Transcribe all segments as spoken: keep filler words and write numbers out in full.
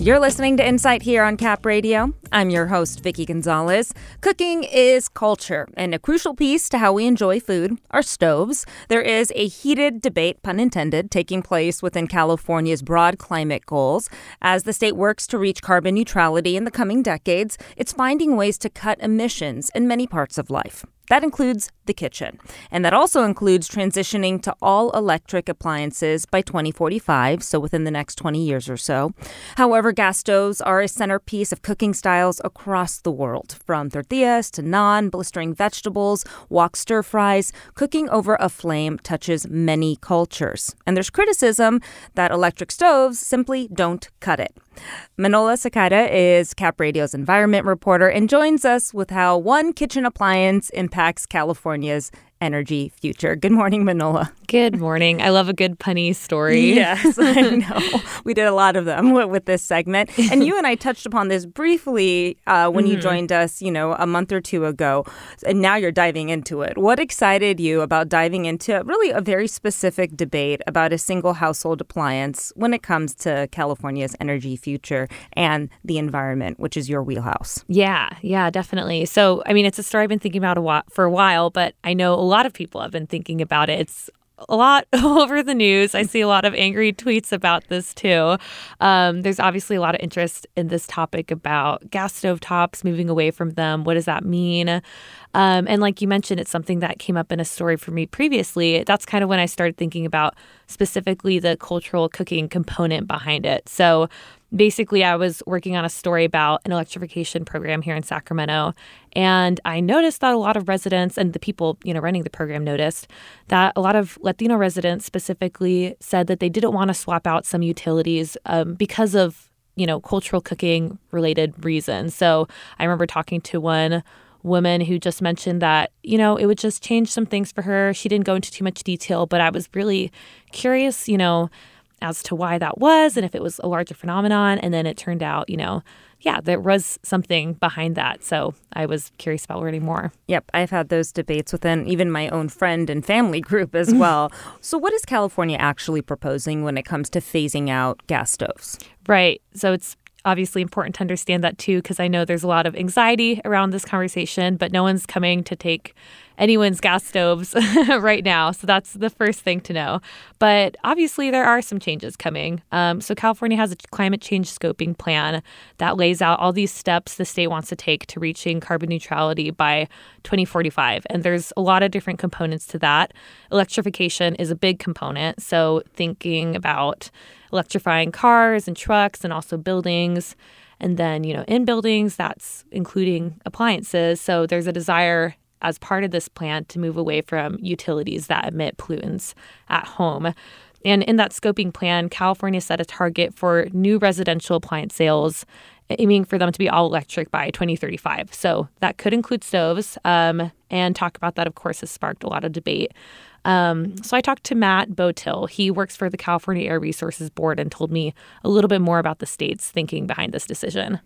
You're listening to Insight here on Cap Radio. I'm your host, Vicky Gonzalez. Cooking is culture, and a crucial piece to how we enjoy food are stoves. There is a heated debate, pun intended, taking place within California's broad climate goals. As the state works to reach carbon neutrality in the coming decades, it's finding ways to cut emissions in many parts of life. That includes the kitchen. And that also includes transitioning to all-electric appliances by twenty forty-five, so within the next twenty years or so. However, gas stoves are a centerpiece of cooking styles across the world. From tortillas to naan, blistering vegetables, wok stir-fries, cooking over a flame touches many cultures. And there's criticism that electric stoves simply don't cut it. Manola Sakata is Cap Radio's environment reporter and joins us with how one kitchen appliance impacts California's energy future. Good morning, Manola. Good morning. I love a good punny story. Yes, I know. We did a lot of them with, with this segment. And you and I touched upon this briefly uh, when mm-hmm. you joined us, you know, a month or two ago. And now you're diving into it. What excited you about diving into really a very specific debate about a single household appliance when it comes to California's energy future and the environment, which is your wheelhouse? Yeah, yeah, definitely. So, I mean, it's a story I've been thinking about a while, for a while, but I know a lot of people have been thinking about it. It's a lot all over the news. I see a lot of angry tweets about this too. Um, there's obviously a lot of interest in this topic about gas stove tops, moving away from them. What does that mean? Um, and like you mentioned, it's something that came up in a story for me previously. That's kind of when I started thinking about specifically the cultural cooking component behind it. So basically, I was working on a story about an electrification program here in Sacramento, and I noticed that a lot of residents and the people, you know, running the program noticed that a lot of Latino residents specifically said that they didn't want to swap out some utilities um, because of, you know, cultural cooking related reasons. So I remember talking to one woman who just mentioned that, you know, it would just change some things for her. She didn't go into too much detail, but I was really curious, you know, as to why that was and if it was a larger phenomenon. And then it turned out, you know, yeah, there was something behind that. So I was curious about learning more. Yep, I've had those debates within even my own friend and family group as well. So what is California actually proposing when it comes to phasing out gas stoves? Right. So it's obviously important to understand that too, because I know there's a lot of anxiety around this conversation, but no one's coming to take anyone's gas stoves right now. So that's the first thing to know. But obviously there are some changes coming. Um, so California has a climate change scoping plan that lays out all these steps the state wants to take to reaching carbon neutrality by twenty forty-five. And there's a lot of different components to that. Electrification is a big component. So thinking about electrifying cars and trucks and also buildings. And then, you know, in buildings, that's including appliances. So there's a desire as part of this plan to move away from utilities that emit pollutants at home. And in that scoping plan, California set a target for new residential appliance sales, aiming for them to be all electric by twenty thirty-five. So that could include stoves. Um, and talk about that, of course, has sparked a lot of debate. Um, so I talked to Matt Botill. He works for the California Air Resources Board and told me a little bit more about the state's thinking behind this decision.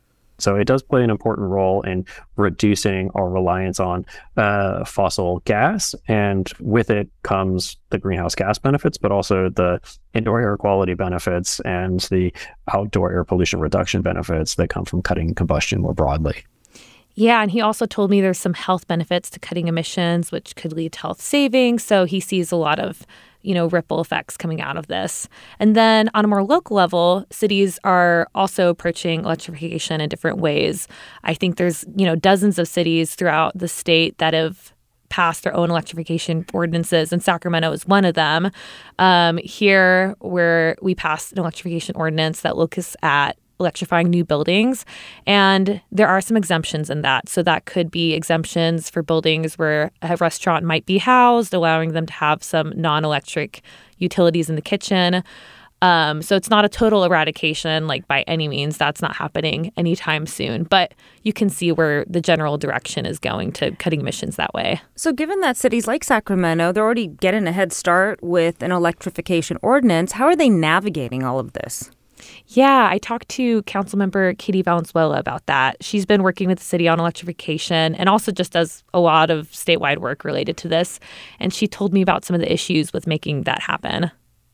So it does play an important role in reducing our reliance on uh, fossil gas. And with it comes the greenhouse gas benefits, but also the indoor air quality benefits and the outdoor air pollution reduction benefits that come from cutting combustion more broadly. Yeah, and he also told me there's some health benefits to cutting emissions, which could lead to health savings. So he sees a lot of, you know, ripple effects coming out of this. And then on a more local level, cities are also approaching electrification in different ways. I think there's, you know, dozens of cities throughout the state that have passed their own electrification ordinances, and Sacramento is one of them. Um, here, where we passed an electrification ordinance that looks at electrifying new buildings. And there are some exemptions in that. So that could be exemptions for buildings where a restaurant might be housed, allowing them to have some non-electric utilities in the kitchen. Um, so it's not a total eradication, like by any means. That's not happening anytime soon. But you can see where the general direction is going to cutting emissions that way. So given that cities like Sacramento, they're already getting a head start with an electrification ordinance, how are they navigating all of this? Yeah, I talked to Councilmember Katie Valenzuela about that. She's been working with the city on electrification and also just does a lot of statewide work related to this. And she told me about some of the issues with making that happen.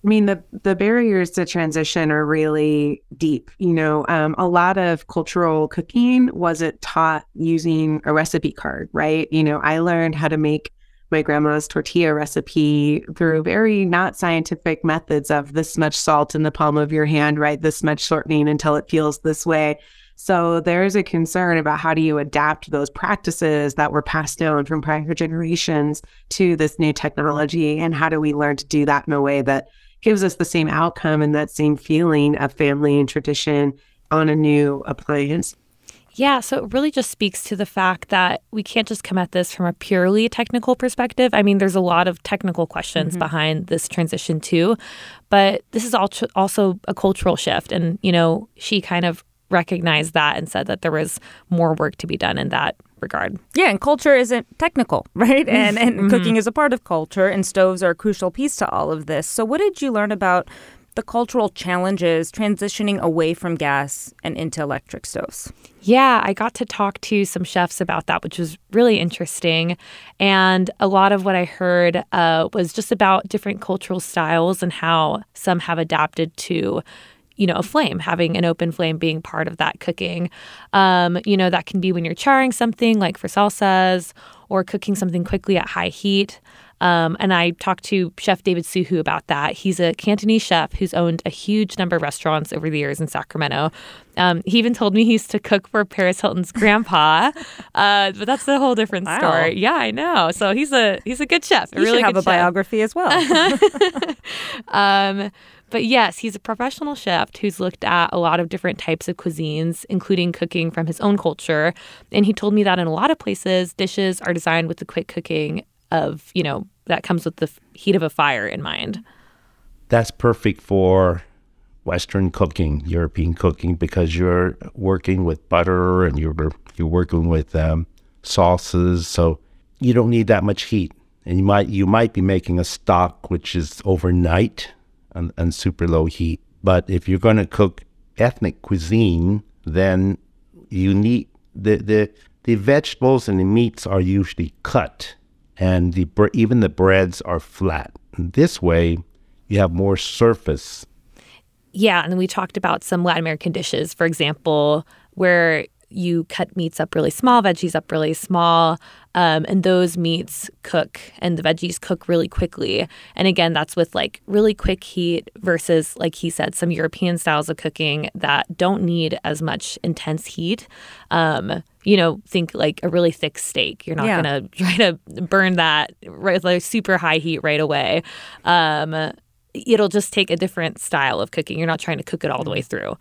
I mean, the, the barriers to transition are really deep. You know, um, a lot of cultural cooking wasn't taught using a recipe card, right? You know, I learned how to make my grandma's tortilla recipe through very not scientific methods of this much salt in the palm of your hand, right? This much shortening until it feels this way. So there's a concern about how do you adapt those practices that were passed down from prior generations to this new technology, and how do we learn to do that in a way that gives us the same outcome and that same feeling of family and tradition on a new appliance. Yeah, so it really just speaks to the fact that we can't just come at this from a purely technical perspective. I mean, there's a lot of technical questions mm-hmm. behind this transition too, but this is also a cultural shift. And, you know, she kind of recognized that and said that there was more work to be done in that regard. Yeah, and culture isn't technical, right? And and mm-hmm. cooking is a part of culture, and stoves are a crucial piece to all of this. So what did you learn about the cultural challenges transitioning away from gas and into electric stoves? Yeah, I got to talk to some chefs about that, which was really interesting. And a lot of what I heard uh, was just about different cultural styles and how some have adapted to, you know, a flame, having an open flame being part of that cooking. Um, you know, that can be when you're charring something like for salsas or cooking something quickly at high heat. Um, and I talked to Chef David Suhu about that. He's a Cantonese chef who's owned a huge number of restaurants over the years in Sacramento. Um, he even told me he used to cook for Paris Hilton's grandpa, uh, but that's a whole different wow. story. Yeah, I know. So he's a he's a good chef. A you really should have good a chef. biography as well. um, but yes, he's a professional chef who's looked at a lot of different types of cuisines, including cooking from his own culture. And he told me that in a lot of places, dishes are designed with the quick cooking of, you know, that comes with the heat of a fire in mind. That's perfect for Western cooking, European cooking, because you're working with butter and you're you're working with um, sauces, so you don't need that much heat. And you might you might be making a stock which is overnight and, and super low heat. But if you're going to cook ethnic cuisine, then you need the the the vegetables and the meats are usually cut. And the even the breads are flat. And this way, you have more surface. Yeah, and then we talked about some Latin American dishes, for example, where you cut meats up really small, veggies up really small, um, and those meats cook and the veggies cook really quickly. And again, that's with like really quick heat versus, like he said, some European styles of cooking that don't need as much intense heat. Um, you know, think like a really thick steak. You're not yeah. going to try to burn that right with like super high heat right away. Um, it'll just take a different style of cooking. You're not trying to cook it all the way through.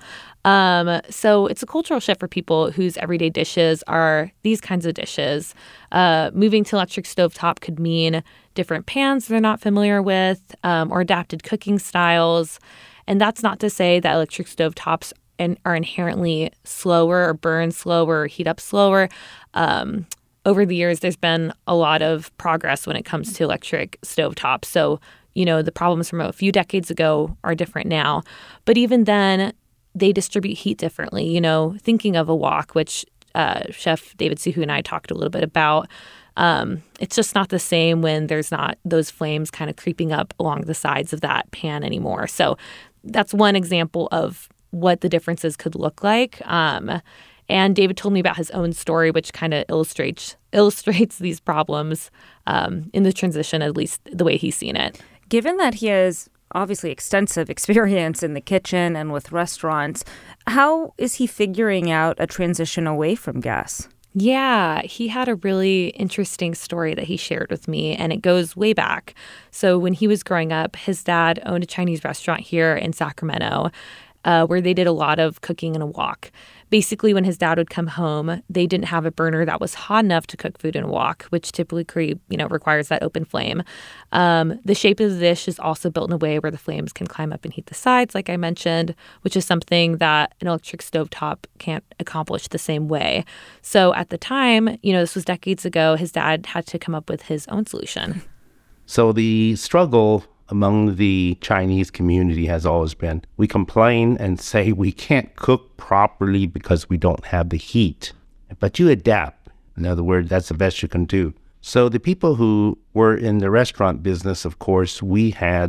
Um, so it's a cultural shift for people whose everyday dishes are these kinds of dishes. Uh, moving to electric stovetop could mean different pans they're not familiar with, um, or adapted cooking styles. And that's not to say that electric stovetops and are inherently slower or burn slower or heat up slower. Um, over the years, there's been a lot of progress when it comes to electric stovetops. So, you know, the problems from a few decades ago are different now. But even then, they distribute heat differently. You know, thinking of a wok, which uh, Chef David Suhu and I talked a little bit about, um, it's just not the same when there's not those flames kind of creeping up along the sides of that pan anymore. So that's one example of what the differences could look like. Um, and David told me about his own story, which kind of illustrates illustrates these problems um, in the transition, at least the way he's seen it. Given that he has obviously extensive experience in the kitchen and with restaurants, how is he figuring out a transition away from gas? Yeah, he had a really interesting story that he shared with me, and it goes way back. So when he was growing up, his dad owned a Chinese restaurant here in Sacramento, Uh, where they did a lot of cooking in a wok. Basically, when his dad would come home, they didn't have a burner that was hot enough to cook food in a wok, which typically, you know, requires that open flame. Um, the shape of the dish is also built in a way where the flames can climb up and heat the sides, like I mentioned, which is something that an electric stovetop can't accomplish the same way. So at the time, you know, this was decades ago, his dad had to come up with his own solution. So the struggle among the Chinese community has always been, we complain and say we can't cook properly because we don't have the heat. But you adapt. In other words, that's the best you can do. So the people who were in the restaurant business, of course, we had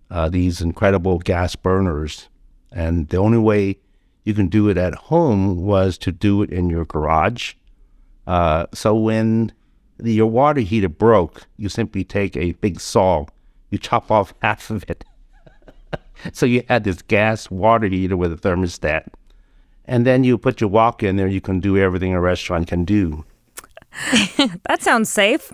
uh, these incredible gas burners. And the only way you can do it at home was to do it in your garage. Uh, so when the, your water heater broke, you simply take a big saw, you chop off half of it. So you had this gas water heater with a thermostat. And then you put your wok in there, you can do everything a restaurant can do. That sounds safe.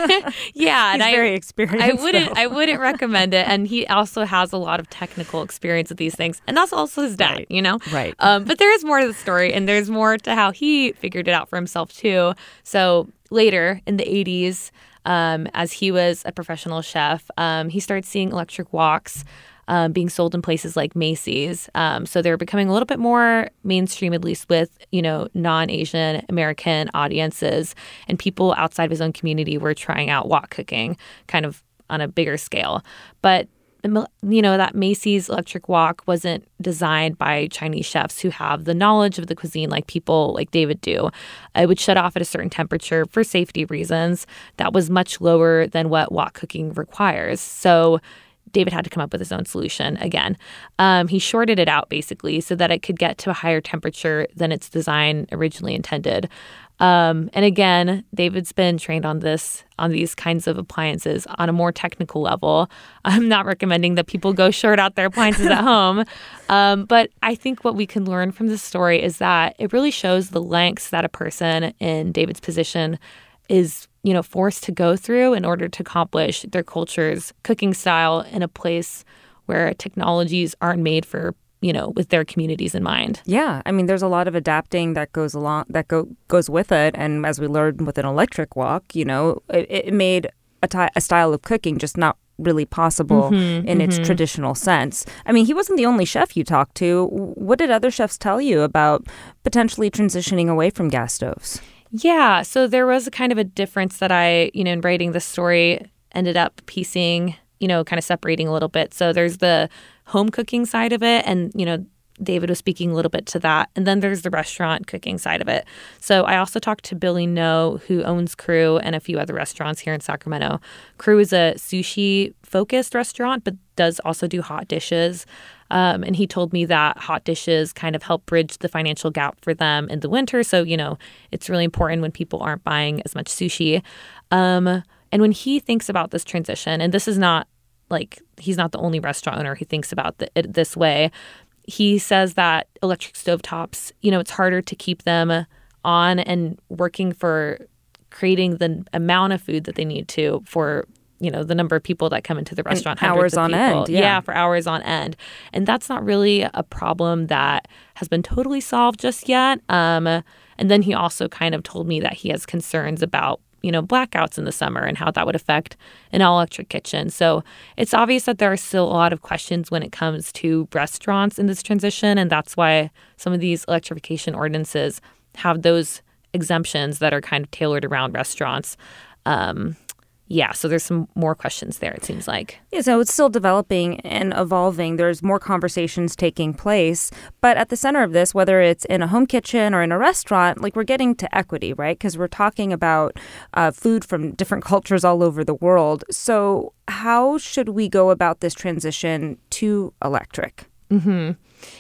Yeah, and He's I, very experienced. I wouldn't. though. I wouldn't recommend it. And he also has a lot of technical experience with these things, and that's also his dad. Right. You know, Right. Um, but there is more to the story, and there's more to how he figured it out for himself too. So later in the eighties, um, as he was a professional chef, um, he started seeing electric woks Um, being sold in places like Macy's. Um, so they're becoming a little bit more mainstream, at least with, you know, non-Asian American audiences, and people outside of his own community were trying out wok cooking kind of on a bigger scale. But, you know, that Macy's electric wok wasn't designed by Chinese chefs who have the knowledge of the cuisine like people like David do. It would shut off at a certain temperature for safety reasons that was much lower than what wok cooking requires. So David had to come up with his own solution again. Um, he shorted it out basically so that it could get to a higher temperature than its design originally intended. Um, and again, David's been trained on this, on these kinds of appliances on a more technical level. I'm not recommending that people go short out their appliances at home. Um, but I think what we can learn from this story is that it really shows the lengths that a person in David's position is, you know, forced to go through in order to accomplish their culture's cooking style in a place where technologies aren't made for, you know, with their communities in mind. Yeah, I mean, there's a lot of adapting that goes along that go goes with it, and as we learned with an electric wok, you know, it, it made a, ty- a style of cooking just not really possible Mm-hmm, in mm-hmm. its traditional sense. I mean, he wasn't the only chef you talked to. What did other chefs tell you about potentially transitioning away from gas stoves? Yeah, so there was a kind of a difference that I, you know, in writing this story, ended up piecing, you know, kind of separating a little bit. So there's the home cooking side of it, and, you know, David was speaking a little bit to that. And then there's the restaurant cooking side of it. So I also talked to Billy No, who owns Crew and a few other restaurants here in Sacramento. Crew is a sushi-focused restaurant, but does also do hot dishes. Um, and he told me that hot dishes kind of help bridge the financial gap for them in the winter. So, you know, it's really important when people aren't buying as much sushi. Um, and when he thinks about this transition, and this is not like, he's not the only restaurant owner who thinks about the, it this way. He says that electric stovetops, you know, it's harder to keep them on and working for creating the amount of food that they need to for, you know, the number of people that come into the restaurant. And hours on people. end. Yeah. yeah, for hours on end. And that's not really a problem that has been totally solved just yet. Um, and then he also kind of told me that he has concerns about, you know, blackouts in the summer and how that would affect an all-electric kitchen. So it's obvious that there are still a lot of questions when it comes to restaurants in this transition, and that's why some of these electrification ordinances have those exemptions that are kind of tailored around restaurants. Um, yeah, so there's some more questions there, it seems like. Yeah, so it's still developing and evolving. There's more conversations taking place. But at the center of this, whether it's in a home kitchen or in a restaurant, like we're getting to equity, right? Because we're talking about uh, food from different cultures all over the world. So how should we go about this transition to electric? Mm-hmm.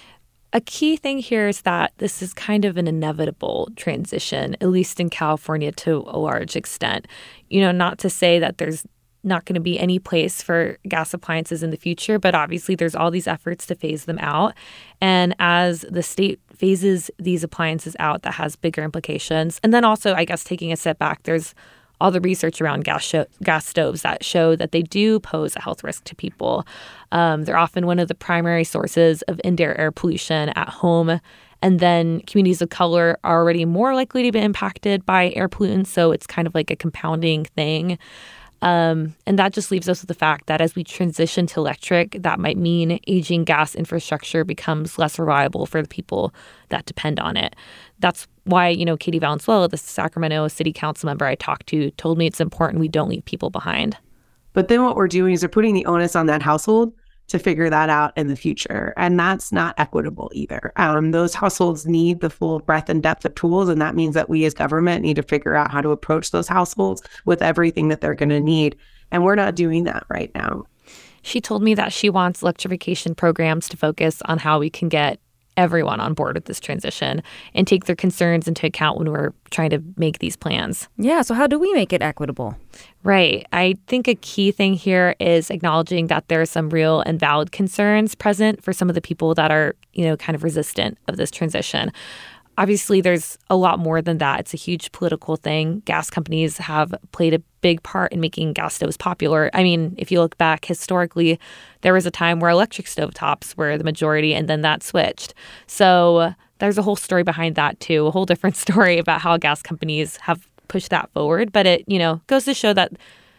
A key thing here is that this is kind of an inevitable transition, at least in California to a large extent. You know, not to say that there's not going to be any place for gas appliances in the future, but obviously there's all these efforts to phase them out. And as the state phases these appliances out, that has bigger implications. And then also, I guess, taking a step back, there's all the research around gas show, gas stoves that show that they do pose a health risk to people. Um, they're often one of the primary sources of indoor air pollution at home. And then communities of color are already more likely to be impacted by air pollutants. So it's kind of like a compounding thing. Um, and that just leaves us with the fact that as we transition to electric, that might mean aging gas infrastructure becomes less reliable for the people that depend on it. That's why, you know, Katie Valenzuela, the Sacramento City Council member I talked to, told me it's important we don't leave people behind. But then what we're doing is we're putting the onus on that household to figure that out in the future. And that's not equitable either. Um, those households need the full breadth and depth of tools. And that means that we as government need to figure out how to approach those households with everything that they're going to need. And we're not doing that right now. She told me that she wants electrification programs to focus on how we can get everyone on board with this transition and take their concerns into account when we're trying to make these plans. Yeah, so how do we make it equitable? Right. I think a key thing here is acknowledging that there are some real and valid concerns present for some of the people that are, you know, kind of resistant of this transition. Obviously, there's a lot more than that. It's a huge political thing. Gas companies have played a big part in making gas stoves popular. I mean, if you look back historically, there was a time where electric stovetops were the majority, and then that switched. So there's a whole story behind that, too, a whole different story about how gas companies have pushed that forward. But it, you know, goes to show that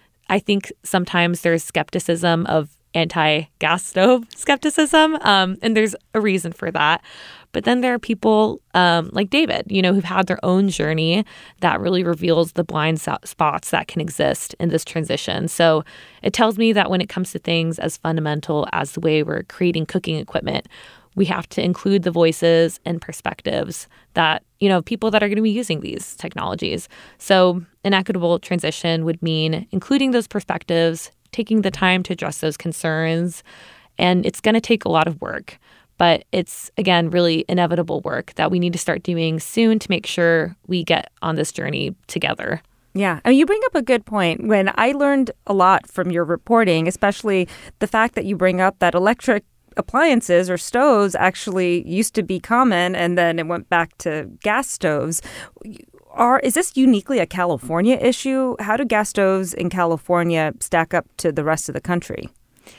I think sometimes there's skepticism of anti-gas stove skepticism, um, and there's a reason for that. But then there are people um, like David, you know, who've had their own journey that really reveals the blind spots that can exist in this transition. So it tells me that when it comes to things as fundamental as the way we're creating cooking equipment, we have to include the voices and perspectives that, you know, people that are going to be using these technologies. So an equitable transition would mean including those perspectives, taking the time to address those concerns, and it's going to take a lot of work. But it's, again, really inevitable work that we need to start doing soon to make sure we get on this journey together. Yeah. I mean, you bring up a good point. When I learned a lot from your reporting, especially the fact that you bring up that electric appliances or stoves actually used to be common and then it went back to gas stoves. Are, is this uniquely a California issue? How do gas stoves in California stack up to the rest of the country?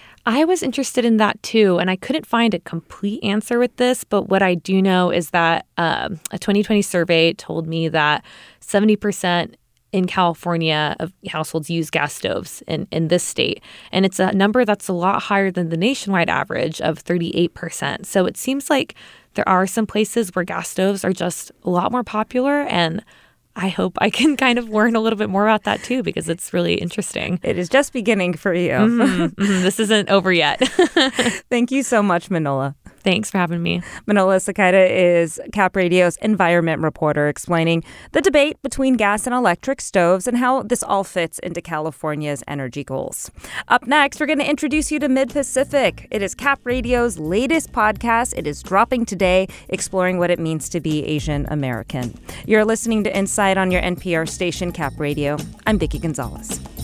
I was interested in that too, and I couldn't find a complete answer with this, but what I do know is that um, a twenty twenty survey told me that seventy percent in California of households use gas stoves in, in this state, and it's a number that's a lot higher than the nationwide average of thirty-eight percent. So it seems like there are some places where gas stoves are just a lot more popular, and I hope I can kind of learn a little bit more about that too, because it's really interesting. It is just beginning for you. Mm-hmm, mm-hmm. This isn't over yet. Thank you so much, Manola. Thanks for having me. Manola Sequeira is Cap Radio's environment reporter, explaining the debate between gas and electric stoves and how this all fits into California's energy goals. Up next, we're going to introduce you to Mid-Pacific. It is Cap Radio's latest podcast. It is dropping today, exploring what it means to be Asian American. You're listening to Insight on your N P R station, Cap Radio. I'm Vicki Gonzalez.